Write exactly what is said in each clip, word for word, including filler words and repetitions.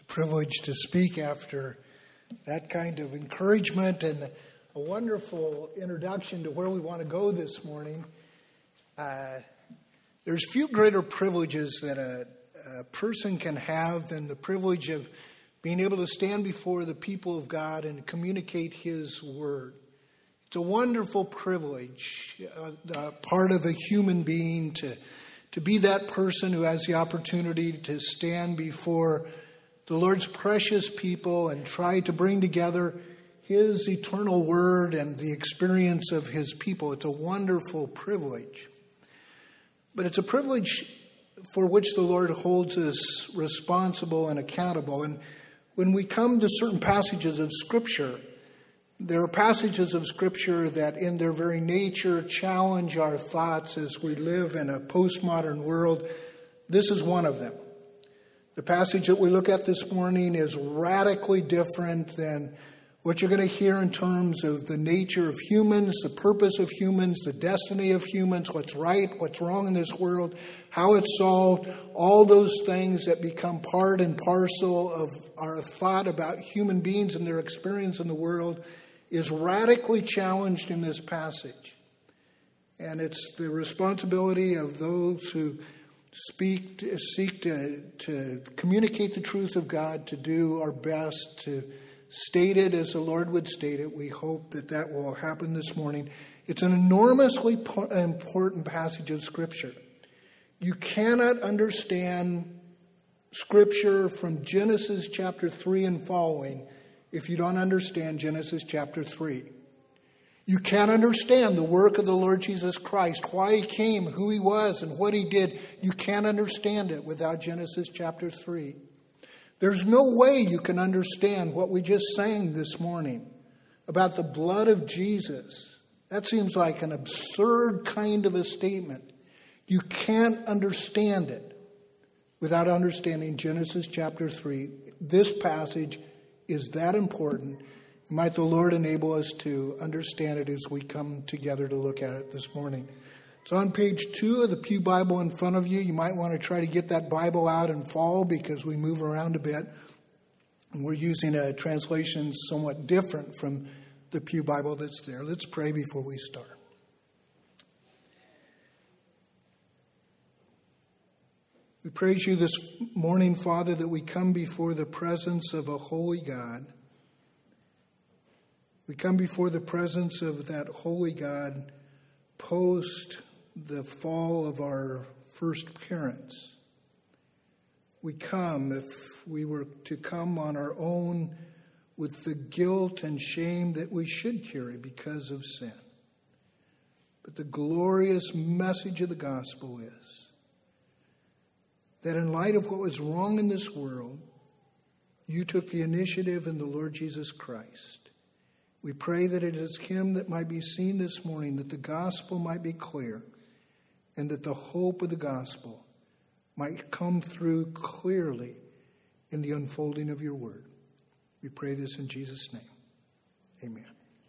privilege to speak after that kind of encouragement and a wonderful introduction to where we want to go this morning. Uh, there's few greater privileges that a, a person can have than the privilege of being able to stand before the people of God and communicate His Word. It's a wonderful privilege, uh, uh, part of a human being, to, to be that person who has the opportunity to stand before the Lord's precious people and try to bring together His eternal Word and the experience of His people. It's a wonderful privilege. But it's a privilege for which the Lord holds us responsible and accountable. And when we come to certain passages of Scripture, there are passages of Scripture that in their very nature challenge our thoughts as we live in a postmodern world. This is one of them. The passage that we look at this morning is radically different than what you're going to hear in terms of the nature of humans, the purpose of humans, the destiny of humans, what's right, what's wrong in this world, how it's solved, all those things that become part and parcel of our thought about human beings and their experience in the world is radically challenged in this passage. And it's the responsibility of those who speak, seek to, to communicate the truth of God, to do our best to state it as the Lord would state it. We hope that that will happen this morning. It's an enormously important passage of Scripture. You cannot understand Scripture from Genesis chapter three and following if you don't understand Genesis chapter three. You can't understand the work of the Lord Jesus Christ, why He came, who He was, and what He did. You can't understand it without Genesis chapter three. There's no way you can understand what we just sang this morning about the blood of Jesus. That seems like an absurd kind of a statement. You can't understand it without understanding Genesis chapter three. This passage is that important. Might the Lord enable us to understand it as we come together to look at it this morning. It's on page two of the Pew Bible in front of you. You might want to try to get that Bible out and follow because we move around a bit. And we're using a translation somewhat different from the Pew Bible that's there. Let's pray before we start. We praise You this morning, Father, that we come before the presence of a holy God. We come before the presence of that holy God post the fall of our first parents. We come, if we were to come on our own, with the guilt and shame that we should carry because of sin. But the glorious message of the gospel is that in light of what was wrong in this world, You took the initiative in the Lord Jesus Christ. We pray that it is Him that might be seen this morning, that the gospel might be clear, and that the hope of the gospel might come through clearly in the unfolding of Your word. We pray this in Jesus' name. Amen.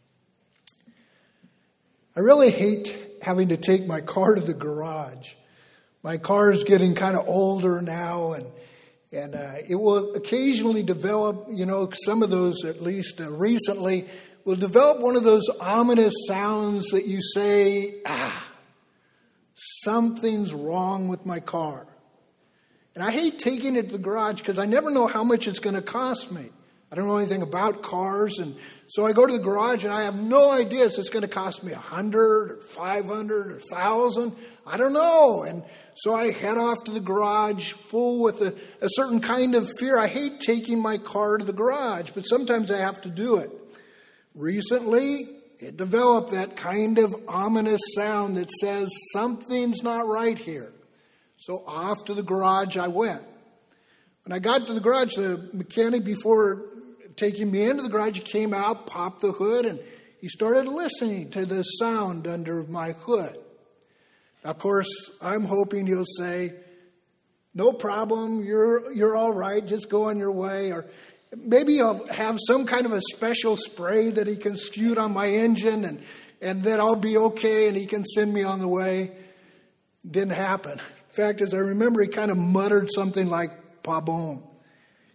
I really hate having to take my car to the garage. My car is getting kind of older now, and and uh, it will occasionally develop, you know, some of those, at least uh, recently, will develop one of those ominous sounds that you say, ah, something's wrong with my car. And I hate taking it to the garage because I never know how much it's going to cost me. I don't know anything about cars. And so I go to the garage and I have no idea if it's going to cost me a hundred or five hundred or a thousand. I don't know. And so I head off to the garage full with a, a certain kind of fear. I hate taking my car to the garage, but sometimes I have to do it. Recently, it developed that kind of ominous sound that says something's not right here. So off to the garage I went. When I got to the garage, the mechanic, before taking me into the garage, he came out, popped the hood, and he started listening to the sound under my hood. Now, of course, I'm hoping he'll say, no problem, you're you're all right, just go on your way. Or maybe he'll have some kind of a special spray that he can shoot on my engine, and, and then I'll be okay and he can send me on the way. Didn't happen. In fact, as I remember, he kind of muttered something like, "Pas bon."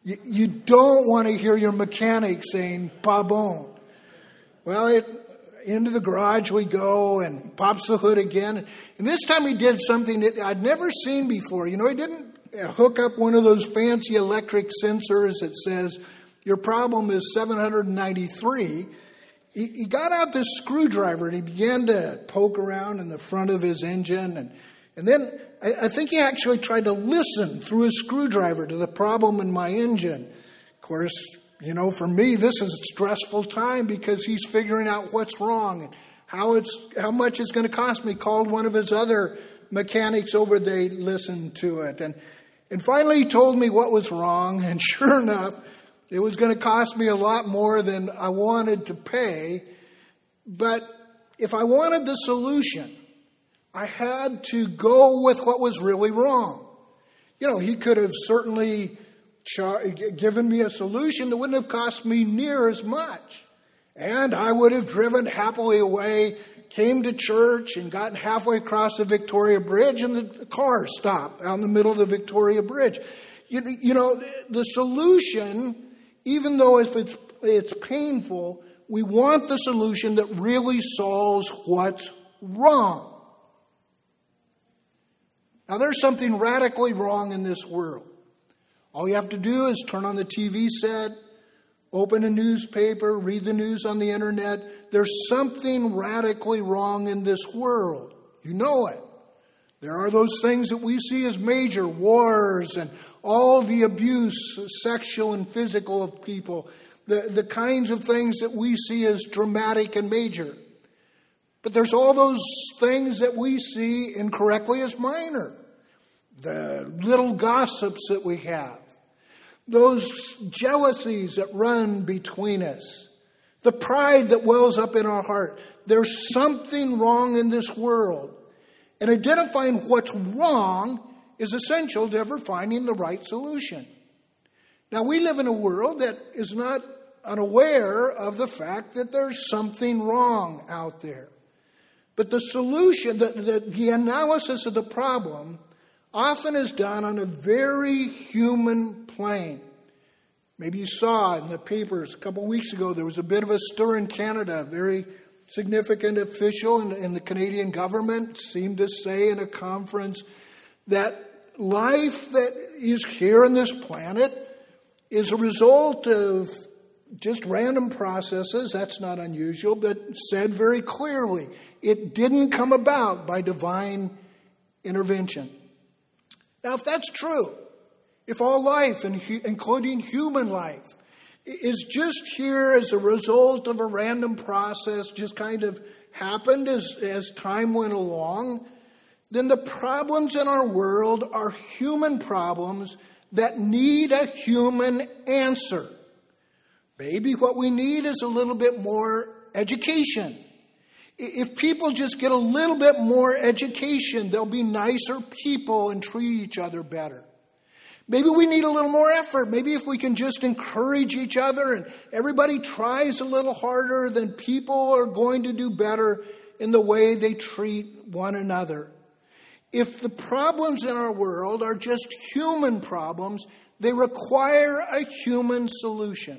You, you don't want to hear your mechanic saying, pas bon. Well, it, into the garage we go, and pops the hood again. And this time he did something that I'd never seen before. You know, he didn't hook up one of those fancy electric sensors that says, your problem is seven hundred ninety-three. He, he got out this screwdriver and he began to poke around in the front of his engine. And, and then I, I think he actually tried to listen through his screwdriver to the problem in my engine. Of course, you know, for me, this is a stressful time because he's figuring out what's wrong and how it's how much it's going to cost me. Called one of his other mechanics over, they listened to it. And, and finally he told me what was wrong. And sure enough, it was going to cost me a lot more than I wanted to pay. But if I wanted the solution, I had to go with what was really wrong. You know, he could have certainly char- given me a solution that wouldn't have cost me near as much. And I would have driven happily away, came to church, and gotten halfway across the Victoria Bridge, and the car stopped out in the middle of the Victoria Bridge. You, you know, the solution, even though if it's it's painful, we want the solution that really solves what's wrong. Now, there's something radically wrong in this world. All you have to do is turn on the T V set, open a newspaper, read the news on the internet. There's something radically wrong in this world. You know it. There are those things that we see as major, wars and all the abuse, sexual and physical, of people, the, the kinds of things that we see as dramatic and major. But there's all those things that we see incorrectly as minor. The little gossips that we have. Those jealousies that run between us. The pride that wells up in our heart. There's something wrong in this world. And identifying what's wrong is essential to ever finding the right solution. Now, we live in a world that is not unaware of the fact that there's something wrong out there. But the solution, the, the, the analysis of the problem often is done on a very human plane. Maybe you saw in the papers a couple of weeks ago, there was a bit of a stir in Canada. A very significant official in, in the Canadian government seemed to say in a conference that life that is here on this planet is a result of just random processes. That's not unusual, but said very clearly, it didn't come about by divine intervention. Now, if that's true, if all life, including human life, is just here as a result of a random process, just kind of happened as, as time went along, then the problems in our world are human problems that need a human answer. Maybe what we need is a little bit more education. If people just get a little bit more education, they'll be nicer people and treat each other better. Maybe we need a little more effort. Maybe if we can just encourage each other and everybody tries a little harder, then people are going to do better in the way they treat one another. If the problems in our world are just human problems, they require a human solution.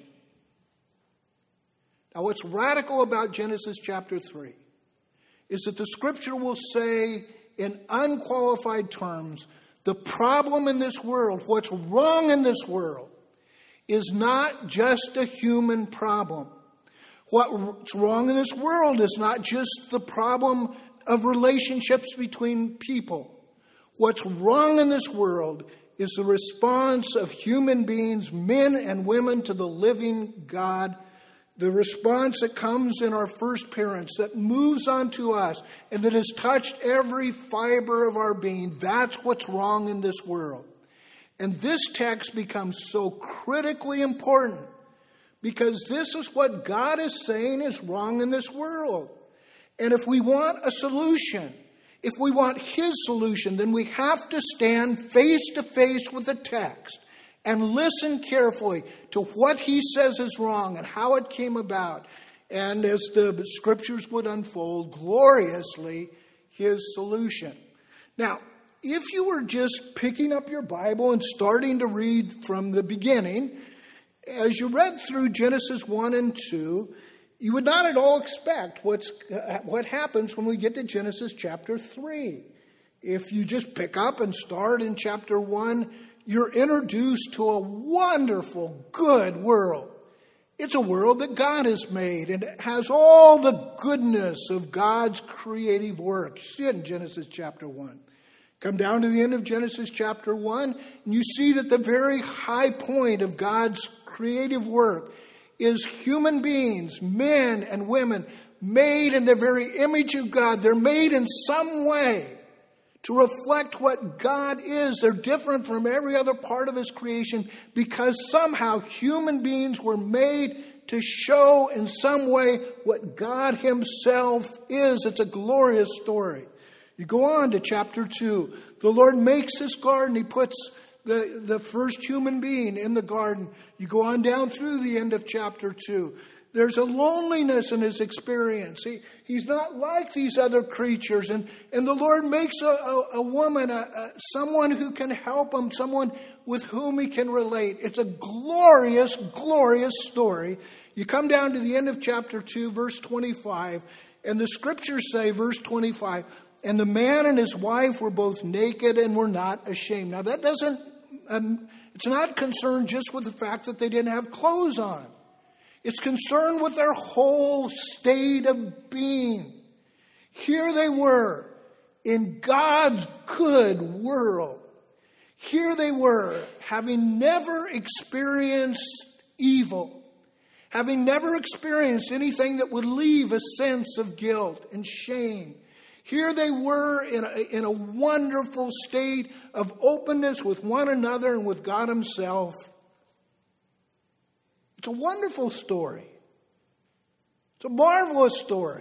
Now, what's radical about Genesis chapter three is that the scripture will say in unqualified terms, the problem in this world, what's wrong in this world, is not just a human problem. What's wrong in this world is not just the problem of relationships between people. What's wrong in this world is the response of human beings, men and women, to the living God. The response that comes in our first parents, that moves on to us, and that has touched every fiber of our being. That's what's wrong in this world. And this text becomes so critically important because this is what God is saying is wrong in this world. And if we want a solution, if we want His solution, then we have to stand face to face with the text and listen carefully to what He says is wrong and how it came about. And as the scriptures would unfold, gloriously, His solution. Now, if you were just picking up your Bible and starting to read from the beginning, as you read through Genesis one and two, you would not at all expect what's what happens when we get to Genesis chapter three. If you just pick up and start in chapter one, you're introduced to a wonderful, good world. It's a world that God has made, and it has all the goodness of God's creative work. You see it in Genesis chapter one. Come down to the end of Genesis chapter one, and you see that the very high point of God's creative work is human beings, men and women, made in the very image of God. They're made in some way to reflect what God is. They're different from every other part of his creation because somehow human beings were made to show in some way what God himself is. It's a glorious story. You go on to chapter two. The Lord makes this garden. He puts the, the first human being in the garden. You go on down through the end of chapter two. There's a loneliness in his experience. He, he's not like these other creatures. And, and the Lord makes a, a, a woman, a, a, someone who can help him, someone with whom he can relate. It's a glorious, glorious story. You come down to the end of chapter two, verse twenty-five, and the scriptures say, verse twenty-five, and the man and his wife were both naked and were not ashamed. Now that doesn't, um, it's not concerned just with the fact that they didn't have clothes on. It's concerned with their whole state of being. Here they were in God's good world. Here they were, having never experienced evil, having never experienced anything that would leave a sense of guilt and shame. Here they were in a, in a wonderful state of openness with one another and with God himself. It's a wonderful story. It's a marvelous story.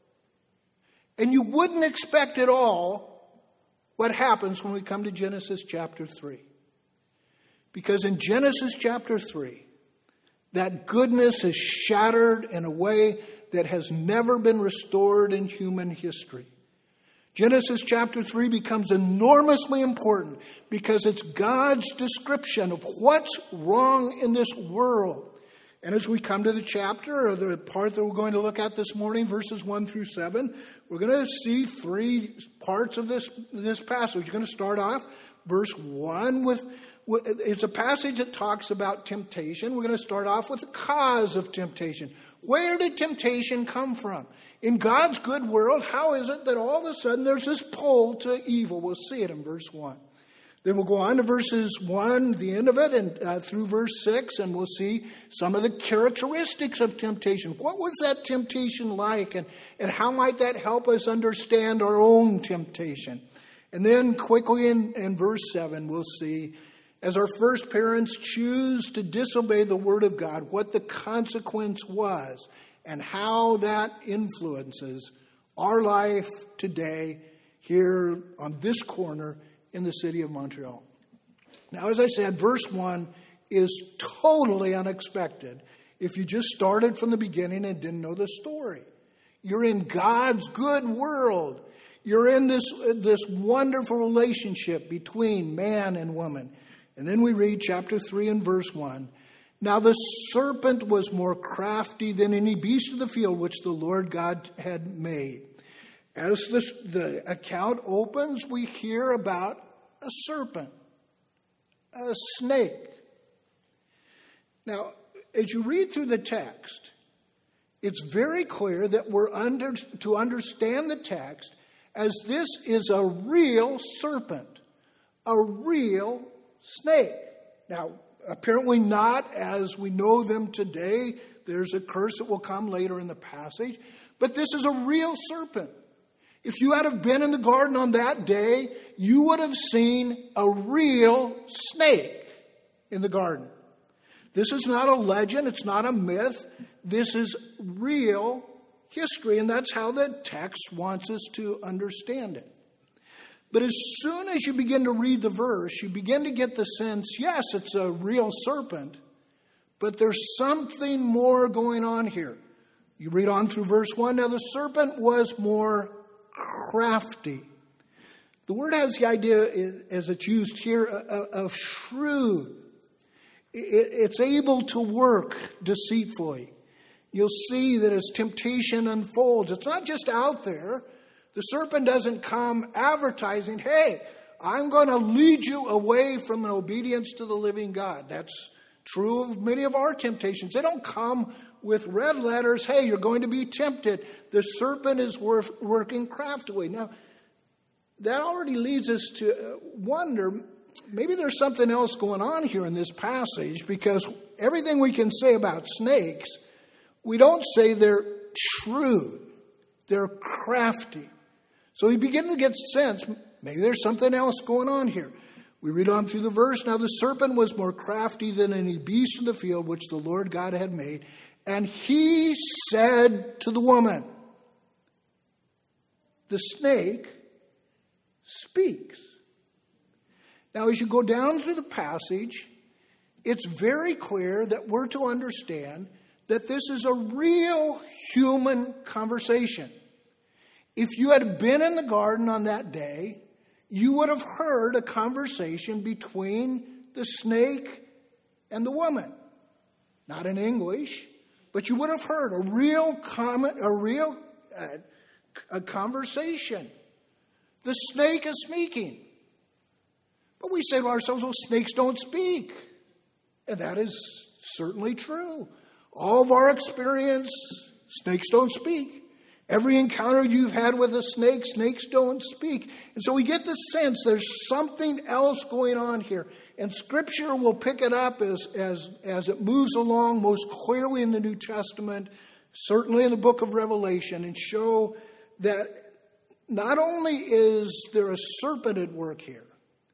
And you wouldn't expect at all what happens when we come to Genesis chapter three. Because in Genesis chapter three, that goodness is shattered in a way that has never been restored in human history. Genesis chapter three becomes enormously important because it's God's description of what's wrong in this world. And as we come to the chapter, or the part that we're going to look at this morning, verses one through seven, we're going to see three parts of this, this passage. We're going to start off verse one with, with, it's a passage that talks about temptation. We're going to start off with the cause of temptation. Where did temptation come from? In God's good world, how is it that all of a sudden there's this pull to evil? We'll see it in verse one. Then we'll go on to verses one, the end of it, and uh, through verse six, and we'll see some of the characteristics of temptation. What was that temptation like, and, and how might that help us understand our own temptation? And then quickly in, in verse seven, we'll see, as our first parents choose to disobey the word of God, what the consequence was, and how that influences our life today here on this corner in the city of Montreal. Now, as I said, verse one is totally unexpected if you just started from the beginning and didn't know the story. You're in God's good world. You're in this, this wonderful relationship between man and woman. And then we read chapter three and verse one. Now the serpent was more crafty than any beast of the field which the Lord God had made. As this, the account opens, we hear about a serpent, a snake. Now, as you read through the text, it's very clear that we're under to understand the text as this is a real serpent, a real snake. Now, apparently not as we know them today. There's a curse that will come later in the passage. But this is a real serpent. If you had have been in the garden on that day, you would have seen a real snake in the garden. This is not a legend. It's not a myth. This is real history, and that's how the text wants us to understand it. But as soon as you begin to read the verse, you begin to get the sense, yes, it's a real serpent, but there's something more going on here. You read on through verse one. Now the serpent was more crafty. The word has the idea, as it's used here, of shrewd. It's able to work deceitfully. You'll see that as temptation unfolds, it's not just out there. The serpent doesn't come advertising, hey, I'm going to lead you away from an obedience to the living God. That's true of many of our temptations. They don't come with red letters, hey, you're going to be tempted. The serpent is work, working craftily. Now, that already leads us to wonder, maybe there's something else going on here in this passage, because everything we can say about snakes, we don't say they're shrewd, they're crafty. So we begin to get sense, maybe there's something else going on here. We read on through the verse, now the serpent was more crafty than any beast of the field which the Lord God had made. And he said to the woman, the snake speaks. Now, as you go down through the passage, it's very clear that we're to understand that this is a real human conversation. If you had been in the garden on that day, you would have heard a conversation between the snake and the woman. Not in English, but you would have heard a real comment, a real uh, a conversation. The snake is speaking. But we say to ourselves, well, snakes don't speak. And that is certainly true. All of our experience, snakes don't speak. Every encounter you've had with a snake, snakes don't speak. And so we get the sense there's something else going on here. And Scripture will pick it up as, as, as it moves along, most clearly in the New Testament, certainly in the book of Revelation, and show that not only is there a serpent at work here,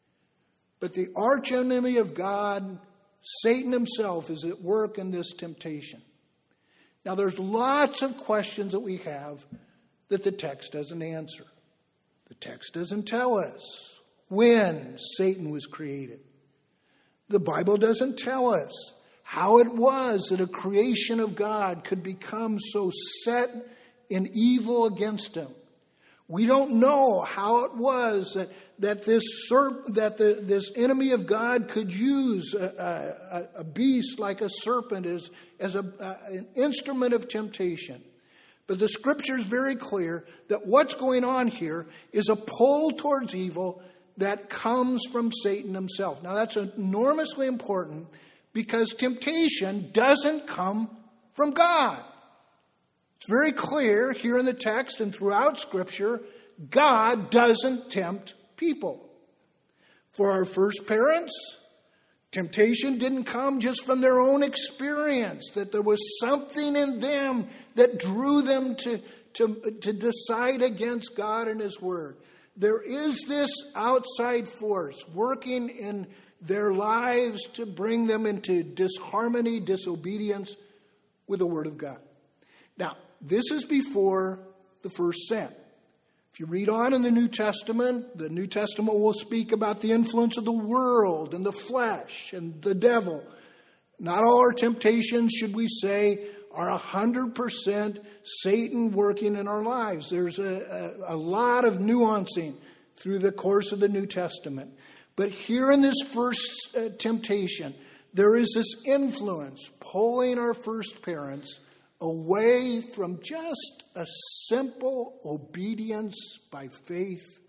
but the archenemy of God, Satan himself, is at work in this temptation. Now, there's lots of questions that we have that the text doesn't answer. The text doesn't tell us when Satan was created. The Bible doesn't tell us how it was that a creation of God could become so set in evil against him. We don't know how it was that, that this serp, that the, this enemy of God could use a, a, a beast like a serpent as, as a, a, an instrument of temptation. But the Scripture is very clear that what's going on here is a pull towards evil that comes from Satan himself. Now that's enormously important because temptation doesn't come from God. It's very clear here in the text and throughout Scripture, God doesn't tempt people. For our first parents, temptation didn't come just from their own experience, that there was something in them that drew them to, to, to decide against God and His Word. There is this outside force working in their lives to bring them into disharmony, disobedience with the Word of God. Now, this is before the first sin. If you read on in the New Testament, the New Testament will speak about the influence of the world and the flesh and the devil. Not all our temptations, should we say, are one hundred percent Satan working in our lives. There's a, a, a lot of nuancing through the course of the New Testament. But here in this first uh, temptation, there is this influence pulling our first parents away from just a simple obedience by faith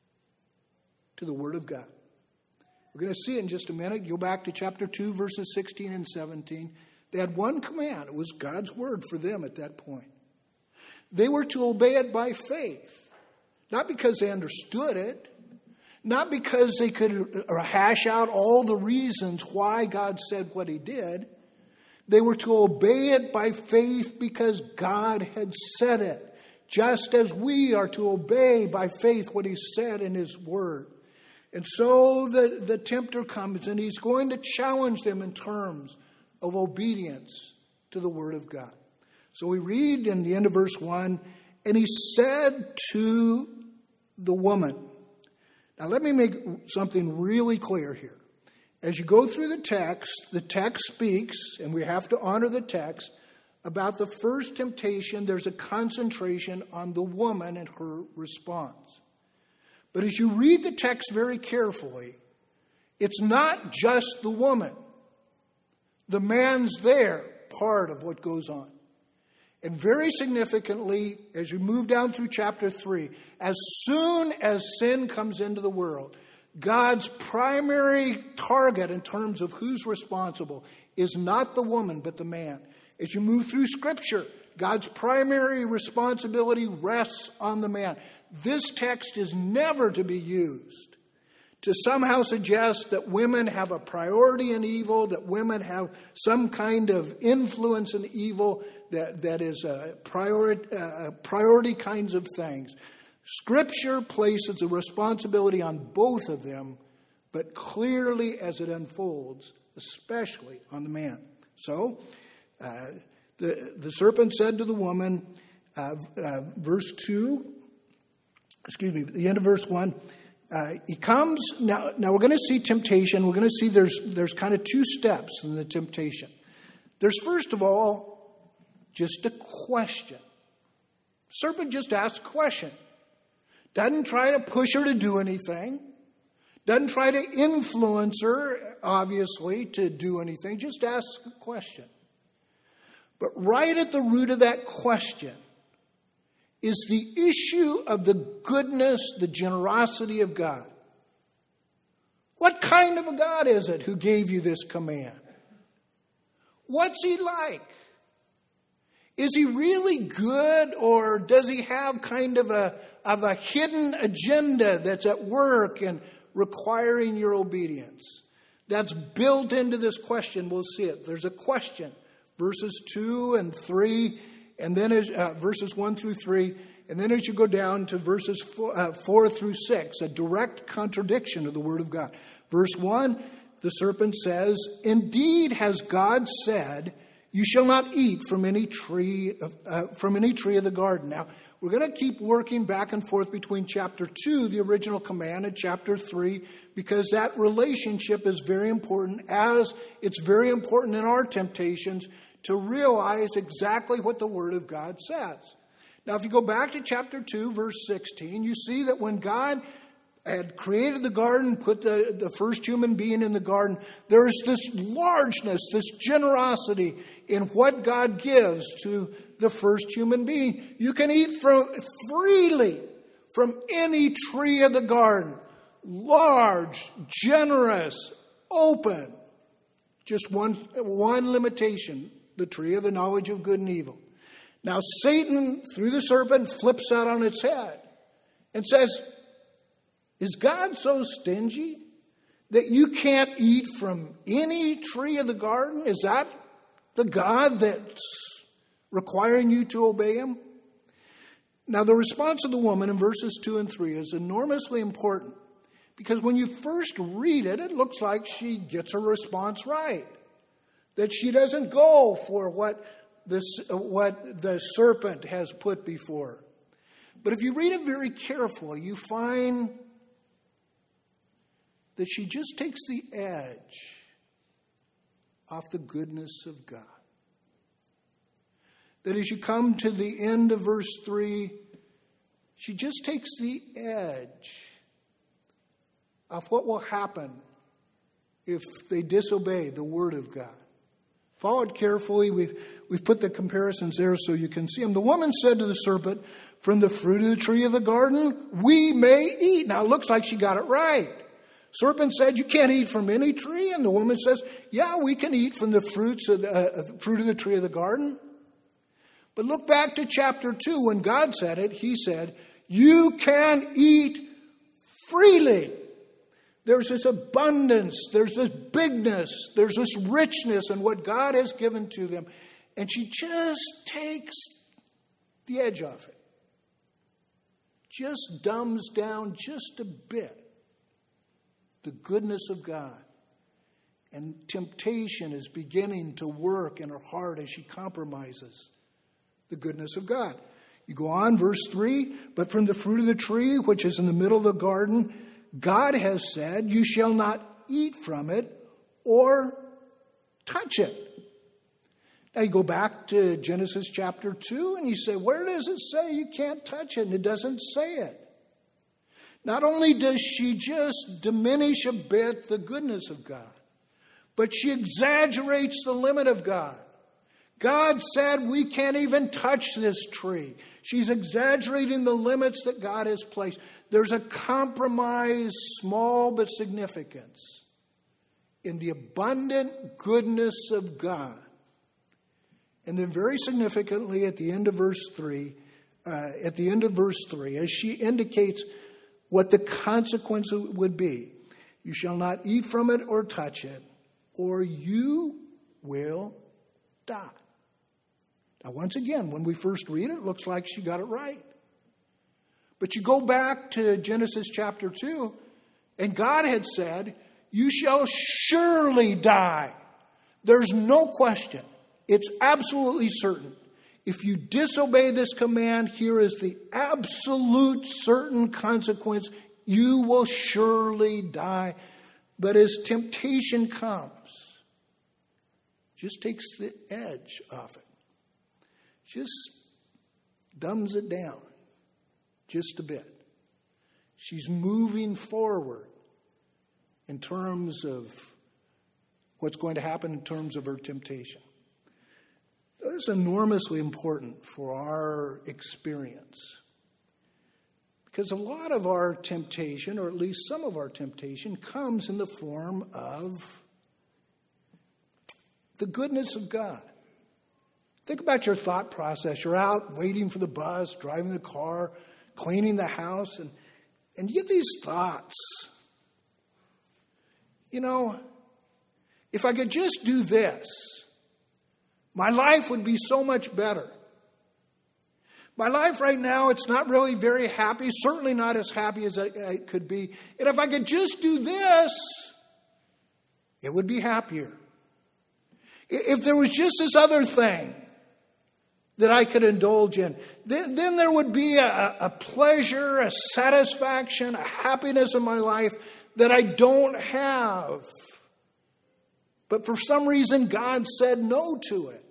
to the Word of God. We're going to see it in just a minute. Go back to chapter two, verses sixteen and seventeen. They had one command. It was God's Word for them at that point. They were to obey it by faith. Not because they understood it. Not because they could hash out all the reasons why God said what He did. They were to obey it by faith because God had said it. Just as we are to obey by faith what He said in His Word. And so the, the tempter comes and he's going to challenge them in terms of obedience to the Word of God. So we read in the end of verse one, and he said to the woman. Now let me make something really clear here. As you go through the text, the text speaks, and we have to honor the text, about the first temptation. There's a concentration on the woman and her response. But as you read the text very carefully, it's not just the woman. The man's there, part of what goes on. And very significantly, as you move down through chapter three, as soon as sin comes into the world, God's primary target in terms of who's responsible is not the woman, but the man. As you move through Scripture, God's primary responsibility rests on the man. This text is never to be used to somehow suggest that women have a priority in evil, that women have some kind of influence in evil that, that is a priority, uh, priority kinds of things. Scripture places the responsibility on both of them, but clearly as it unfolds, especially on the man. So, uh, the, the serpent said to the woman, uh, uh, verse two, excuse me, the end of verse one, Uh, he comes, now, now we're going to see temptation. We're going to see there's, there's kind of two steps in the temptation. There's first of all, just a question. Serpent just asks a question. Doesn't try to push her to do anything. Doesn't try to influence her, obviously, to do anything. Just asks a question. But right at the root of that question is the issue of the goodness, the generosity of God. What kind of a God is it who gave you this command? What's he like? Is he really good, or does he have kind of a, of a hidden agenda that's at work and requiring your obedience? That's built into this question. We'll see it. There's a question. Verses two and three. And then as uh, verses one through three, and then as you go down to verses four, uh, four through six, a direct contradiction of the Word of God. Verse one, the serpent says, "Indeed has God said, you shall not eat from any tree of, uh, from any tree of the garden." Now, we're going to keep working back and forth between chapter two, the original command, and chapter three, because that relationship is very important, as it's very important in our temptations to realize exactly what the Word of God says. Now, if you go back to chapter two, verse sixteen, you see that when God had created the garden, put the, the first human being in the garden, there's this largeness, this generosity in what God gives to the first human being. You can eat from freely from any tree of the garden. Large, generous, open. Just one, one limitation. The tree of the knowledge of good and evil. Now Satan, through the serpent, flips that on its head and says, is God so stingy that you can't eat from any tree of the garden? Is that the God that's requiring you to obey him? Now the response of the woman in verses two and three is enormously important, because when you first read it, it looks like she gets her response right. That she doesn't go for what the, what the serpent has put before her. But if you read it very carefully, you find that she just takes the edge off the goodness of God. That as you come to the end of verse three, she just takes the edge off what will happen if they disobey the Word of God. Follow it carefully. We've, we've put the comparisons there so you can see them. The woman said to the serpent, from the fruit of the tree of the garden, we may eat. Now, it looks like she got it right. Serpent said, you can't eat from any tree. And the woman says, yeah, we can eat from the fruits of the, uh, fruit of the tree of the garden. But look back to chapter two. When God said it, he said, you can eat freely. There's this abundance, there's this bigness, there's this richness in what God has given to them. And she just takes the edge off it. Just dumbs down just a bit the goodness of God. And temptation is beginning to work in her heart as she compromises the goodness of God. You go on, verse three, but from the fruit of the tree, which is in the middle of the garden, God has said, you shall not eat from it or touch it. Now you go back to Genesis chapter two and you say, where does it say you can't touch it? And it doesn't say it. Not only does she just diminish a bit the goodness of God, but she exaggerates the limit of God. God said we can't even touch this tree. She's exaggerating the limits that God has placed. There's a compromise, small but significance, in the abundant goodness of God. And then very significantly at the end of verse three, uh, at the end of verse three, as she indicates what the consequence would be. You shall not eat from it or touch it, or you will die. Now, once again, when we first read it, it looks like she got it right. But you go back to Genesis chapter two, and God had said, you shall surely die. There's no question. It's absolutely certain. If you disobey this command, here is the absolute certain consequence. You will surely die. But as temptation comes, just takes the edge off it. Just dumbs it down just a bit. She's moving forward in terms of what's going to happen in terms of her temptation. That is enormously important for our experience. Because a lot of our temptation, or at least some of our temptation, comes in the form of the goodness of God. Think about your thought process. You're out waiting for the bus, driving the car, cleaning the house, and, and you get these thoughts. You know, if I could just do this, my life would be so much better. My life right now, it's not really very happy, certainly not as happy as it could be. And if I could just do this, it would be happier. If there was just this other thing that I could indulge in, then, then there would be a, a pleasure, a satisfaction, a happiness in my life that I don't have. But for some reason, God said no to it.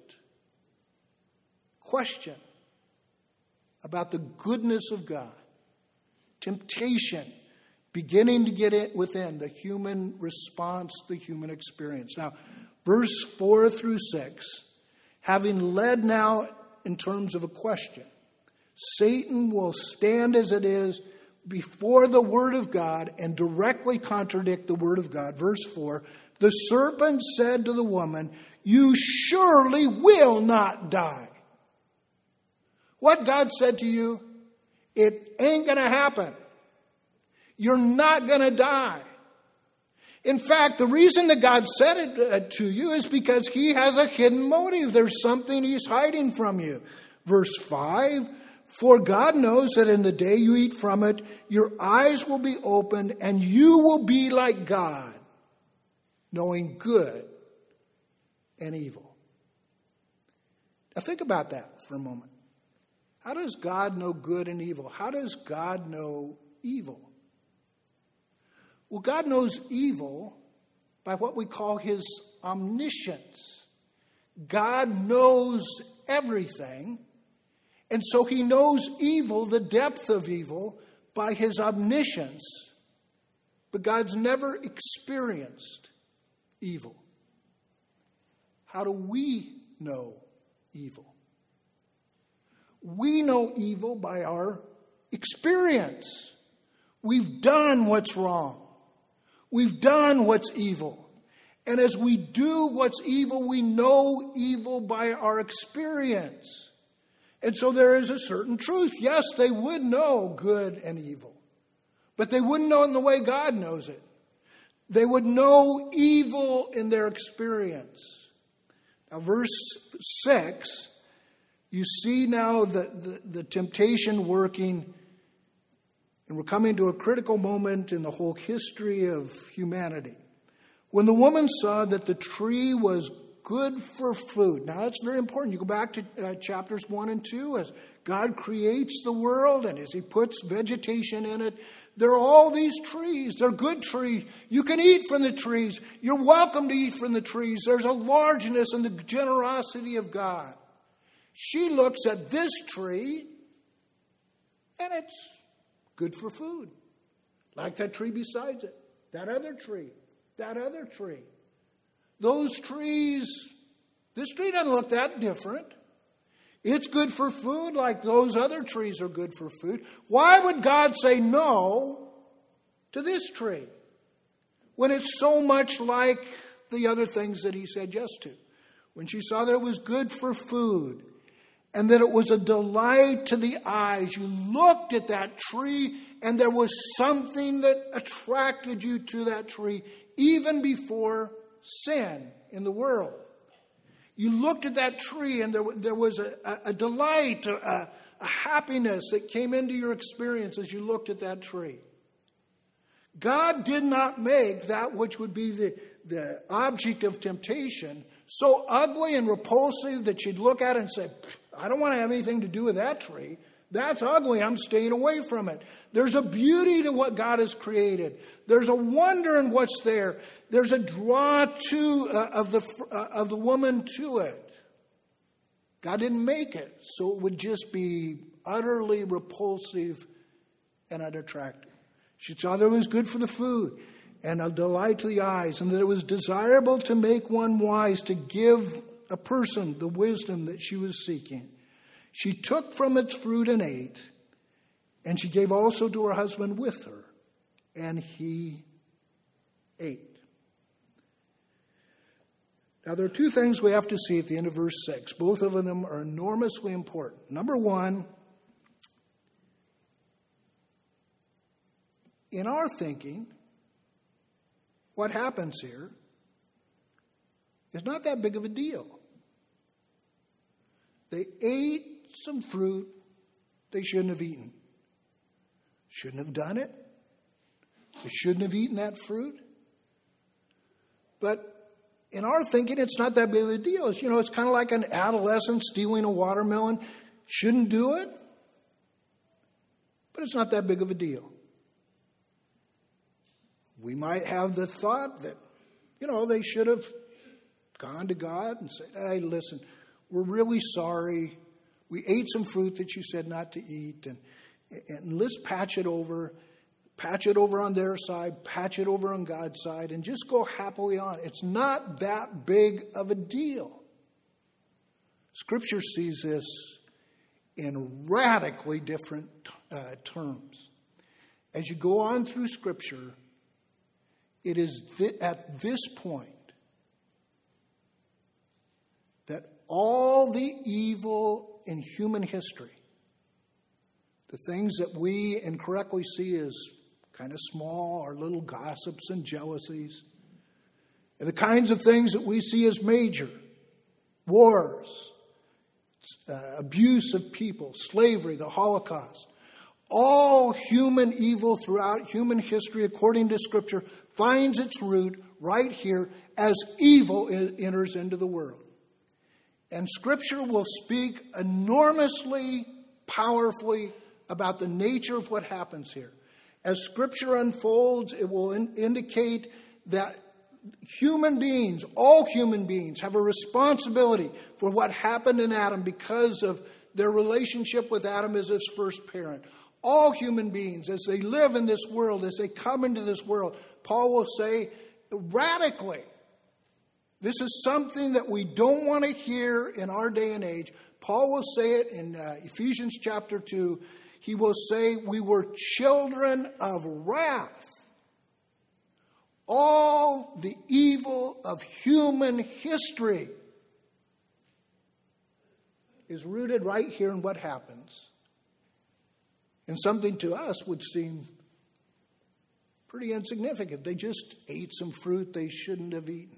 Question about the goodness of God. Temptation beginning to get it within the human response, the human experience. Now, verse four through six, having led now in terms of a question, Satan will stand as it is before the Word of God and directly contradict the Word of God. Verse four, the serpent said to the woman, you surely will not die. What God said to you, it ain't going to happen. You're not going to die. In fact, the reason that God said it to you is because he has a hidden motive. There's something he's hiding from you. Verse five, for God knows that in the day you eat from it, your eyes will be opened and you will be like God, knowing good and evil. Now think about that for a moment. How does God know good and evil? How does God know evil? Well, God knows evil by what we call his omniscience. God knows everything, and so he knows evil, the depth of evil, by his omniscience. But God's never experienced evil. How do we know evil? We know evil by our experience. We've done what's wrong. We've done what's evil. And as we do what's evil, we know evil by our experience. And so there is a certain truth. Yes, they would know good and evil. But they wouldn't know it in the way God knows it. They would know evil in their experience. Now, verse six, you see now the, the, the temptation working. And we're coming to a critical moment in the whole history of humanity. When the woman saw that the tree was good for food. Now that's very important. You go back to uh, chapters one and two as God creates the world and as he puts vegetation in it. There are all these trees. They're good trees. You can eat from the trees. You're welcome to eat from the trees. There's a largeness in the generosity of God. She looks at this tree and it's good for food. Like that tree besides it. That other tree. That other tree. Those trees, this tree doesn't look that different. It's good for food like those other trees are good for food. Why would God say no to this tree when it's so much like the other things that he said yes to? When she saw that it was good for food and that it was a delight to the eyes, you looked at that tree and there was something that attracted you to that tree even before sin in the world. You looked at that tree and there, there was a, a, a delight, a, a happiness that came into your experience as you looked at that tree. God did not make that which would be the, the object of temptation so ugly and repulsive that you'd look at it and say, I don't want to have anything to do with that tree. That's ugly. I'm staying away from it. There's a beauty to what God has created. There's a wonder in what's there. There's a draw to uh, of the uh, of the woman to it. God didn't make it so it would just be utterly repulsive and unattractive. She saw that it was good for the food and a delight to the eyes, and that it was desirable to make one wise, to give a person the wisdom that she was seeking. She took from its fruit and ate, and she gave also to her husband with her, and he ate. Now, there are two things we have to see at the end of verse six. Both of them are enormously important. Number one, in our thinking, what happens here is not that big of a deal. They ate some fruit they shouldn't have eaten. Shouldn't have done it. They shouldn't have eaten that fruit. But in our thinking, it's not that big of a deal. It's, you know, it's kind of like an adolescent stealing a watermelon. Shouldn't do it. But it's not that big of a deal. We might have the thought that, you know, they should have gone to God and said, hey, listen, we're really sorry. We ate some fruit that you said not to eat, and, and let's patch it over, patch it over on their side, patch it over on God's side, and just go happily on. It's not that big of a deal. Scripture sees this in radically different uh, terms. As you go on through Scripture, it is th- at this point that all the evil in human history, the things that we incorrectly see as kind of small, our little gossips and jealousies, and the kinds of things that we see as major, wars, uh, abuse of people, slavery, the Holocaust, all human evil throughout human history, according to Scripture, finds its root right here as evil enters into the world. And Scripture will speak enormously, powerfully about the nature of what happens here. As Scripture unfolds, it will in- indicate that human beings, all human beings, have a responsibility for what happened in Adam because of their relationship with Adam as his first parent. All human beings, as they live in this world, as they come into this world, Paul will say radically, this is something that we don't want to hear in our day and age. Paul will say it in uh, Ephesians chapter two. He will say, we were children of wrath. All the evil of human history is rooted right here in what happens. And something to us would seem pretty insignificant. They just ate some fruit they shouldn't have eaten.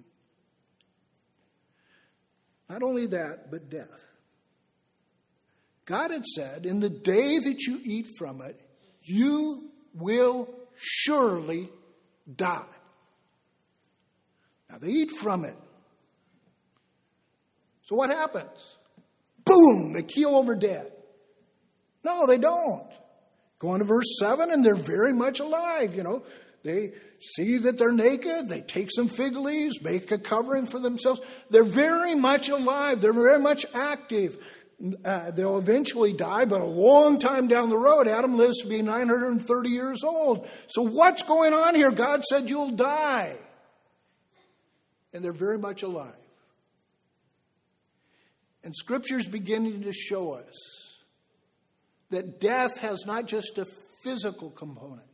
Not only that, but death. God had said, in the day that you eat from it, you will surely die. Now they eat from it. So what happens? Boom, they keel over dead. No, they don't. Go on to verse seven, and they're very much alive, you know. They see that they're naked. They take some fig leaves, make a covering for themselves. They're very much alive. They're very much active. Uh, they'll eventually die, but a long time down the road, Adam lives to be nine hundred thirty years old. So what's going on here? God said you'll die. And they're very much alive. And Scripture's beginning to show us that death has not just a physical component,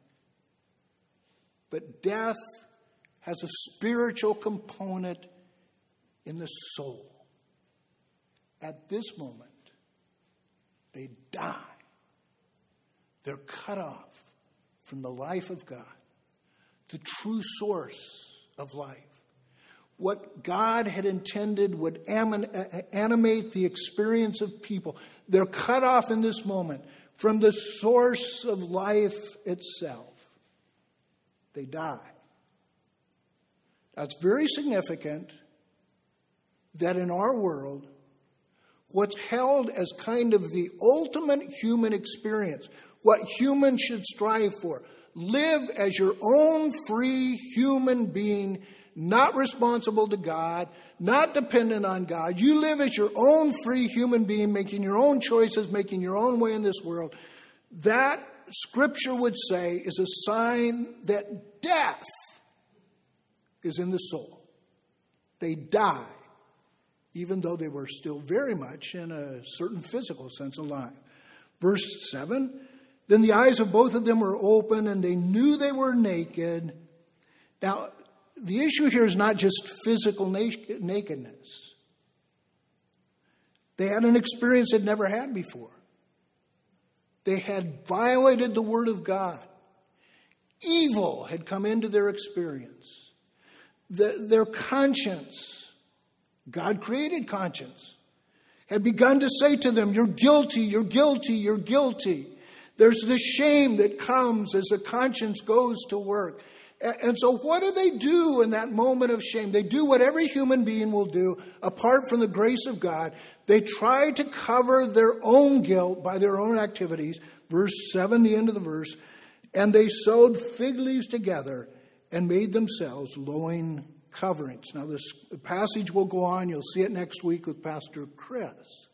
but death has a spiritual component in the soul. At this moment, they die. They're cut off from the life of God, the true source of life. What God had intended would animate the experience of people. They're cut off in this moment from the source of life itself. They die. Now, it's very significant that in our world, what's held as kind of the ultimate human experience, what humans should strive for, live as your own free human being, not responsible to God, not dependent on God. You live as your own free human being, making your own choices, making your own way in this world. That, Scripture would say, is a sign that death is in the soul. They die, even though they were still very much, in a certain physical sense, alive. Verse seven, then the eyes of both of them were open, and they knew they were naked. Now, the issue here is not just physical nakedness. They had an experience they'd never had before. They had violated the Word of God. Evil had come into their experience. The, their conscience, God created conscience, had begun to say to them, you're guilty, you're guilty, you're guilty. There's the shame that comes as the conscience goes to work. And so what do they do in that moment of shame? They do what every human being will do apart from the grace of God. They try to cover their own guilt by their own activities. Verse seven, the end of the verse. And they sewed fig leaves together and made themselves loin coverings. Now this passage will go on. You'll see it next week with Pastor Chris.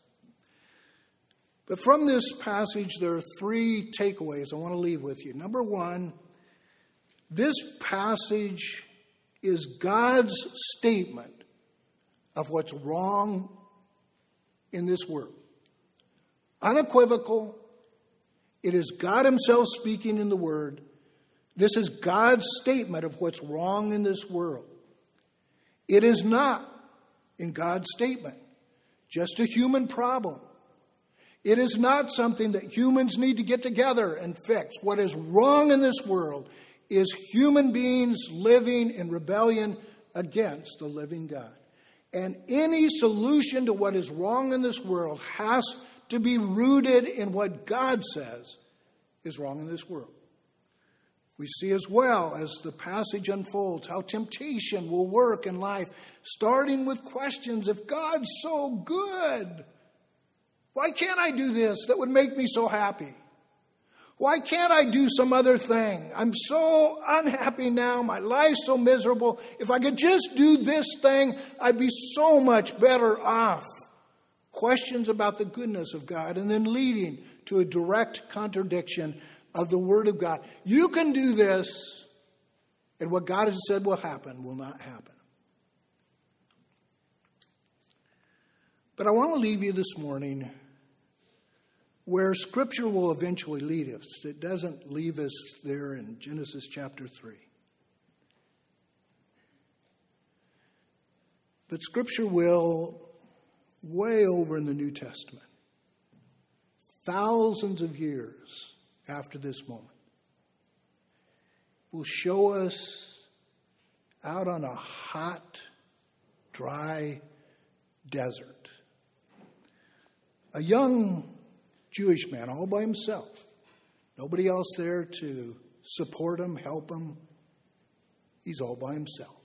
But from this passage, there are three takeaways I want to leave with you. Number one, this passage is God's statement of what's wrong in this world. Unequivocal. It is God Himself speaking in the Word. This is God's statement of what's wrong in this world. It is not, in God's statement, just a human problem. It is not something that humans need to get together and fix. What is wrong in this world is human beings living in rebellion against the living God. And any solution to what is wrong in this world has to be rooted in what God says is wrong in this world. We see as well as the passage unfolds how temptation will work in life, starting with questions. If God's so good, why can't I do this that would make me so happy? Why can't I do some other thing? I'm so unhappy now. My life's so miserable. If I could just do this thing, I'd be so much better off. Questions about the goodness of God, and then leading to a direct contradiction of the Word of God. You can do this, and what God has said will happen will not happen. But I want to leave you this morning where Scripture will eventually lead us. It doesn't leave us there in Genesis chapter three. But Scripture will, way over in the New Testament, thousands of years after this moment, will show us out on a hot, dry desert. A young Jewish man all by himself. Nobody else there to support him, help him. He's all by himself.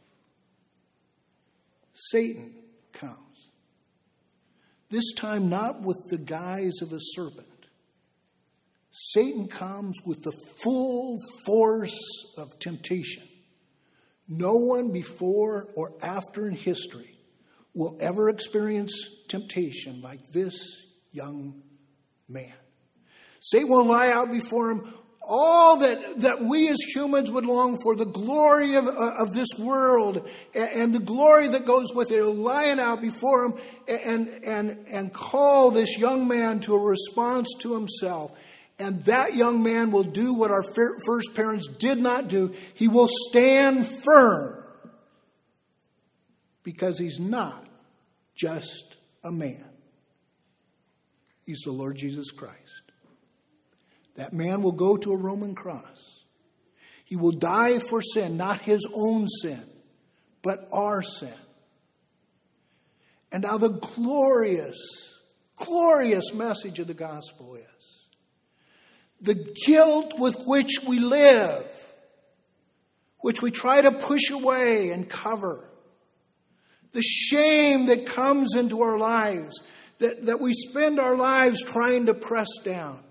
Satan comes. This time not with the guise of a serpent. Satan comes with the full force of temptation. No one before or after in history will ever experience temptation like this young man. Satan will lie out before him all that, that we as humans would long for, the glory of, of this world and, and the glory that goes with it. He'll lie it out before him and, and, and call this young man to a response to himself. And that young man will do what our first parents did not do. He will stand firm because he's not just a man. He's the Lord Jesus Christ. That man will go to a Roman cross. He will die for sin, not his own sin, but our sin. And now the glorious, glorious message of the gospel is the guilt with which we live, which we try to push away and cover, the shame that comes into our lives, that, that we spend our lives trying to press down.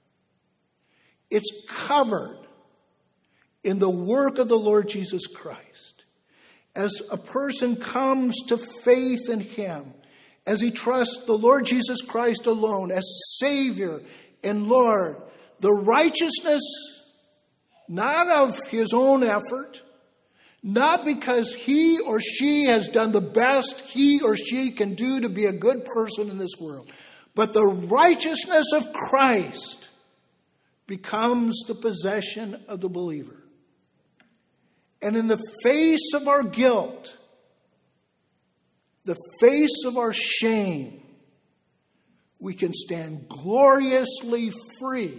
It's covered in the work of the Lord Jesus Christ. As a person comes to faith in him, as he trusts the Lord Jesus Christ alone as Savior and Lord, the righteousness not of his own effort, not because he or she has done the best he or she can do to be a good person in this world, but the righteousness of Christ becomes the possession of the believer. And in the face of our guilt, the face of our shame, we can stand gloriously free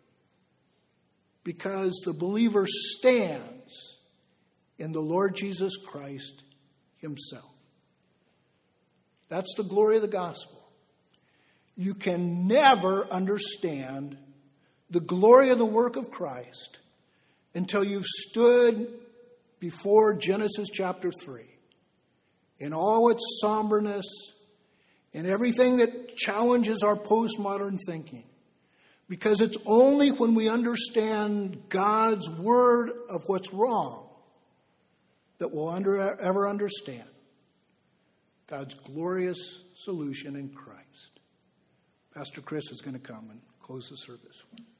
because the believer stands in the Lord Jesus Christ himself. That's the glory of the gospel. You can never understand the glory of the work of Christ until you've stood before Genesis chapter three in all its somberness and everything that challenges our postmodern thinking. Because it's only when we understand God's word of what's wrong that we'll under, ever understand God's glorious solution in Christ. Pastor Chris is going to come and close the service.